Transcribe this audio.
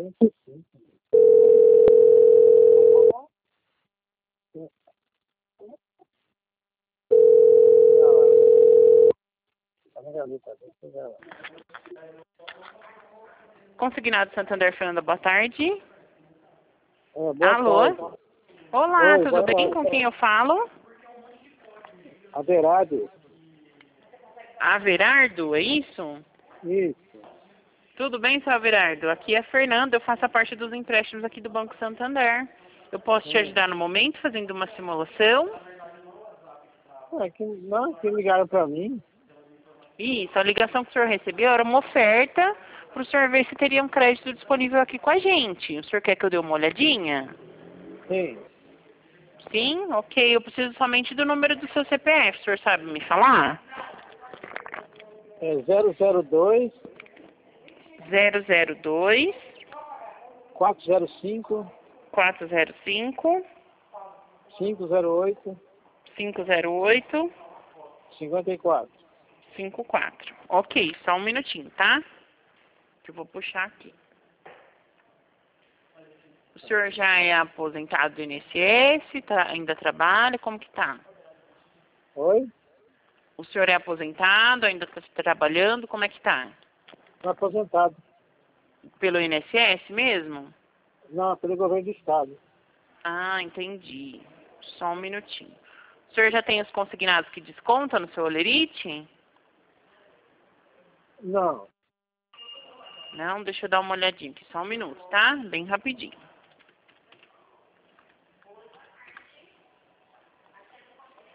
45. Consignado Santander, Fernanda, boa tarde. Boa Alô? tarde. Olá, Oi, tudo boa bem? tarde. Com quem eu falo? Averado? Averardo, é isso? Isso. Tudo bem, seu Averardo? Aqui é a Fernanda, eu faço a parte dos empréstimos aqui do Banco Santander. Eu posso te ajudar no momento, fazendo uma simulação? Que ligaram pra mim. Isso, a ligação que o senhor recebeu era uma oferta para o senhor ver se teria um crédito disponível aqui com a gente. O senhor quer que eu dê uma olhadinha? Sim. Sim? Ok, eu preciso somente do número do seu CPF, o senhor sabe me falar? É 002 002 405 405 508 508 54. 54. Ok, só um minutinho, tá? Que eu vou puxar aqui. O senhor já é aposentado do INSS? Ainda trabalha? Como que tá? Oi? O senhor é aposentado? Ainda está trabalhando? Como é que tá? Não aposentado. Pelo INSS mesmo? Não, pelo governo do estado. Ah, entendi. Só um minutinho. O senhor já tem os consignados que descontam no seu Olerite? Não. Não, deixa eu dar uma olhadinha aqui, só um minuto, tá? Bem rapidinho.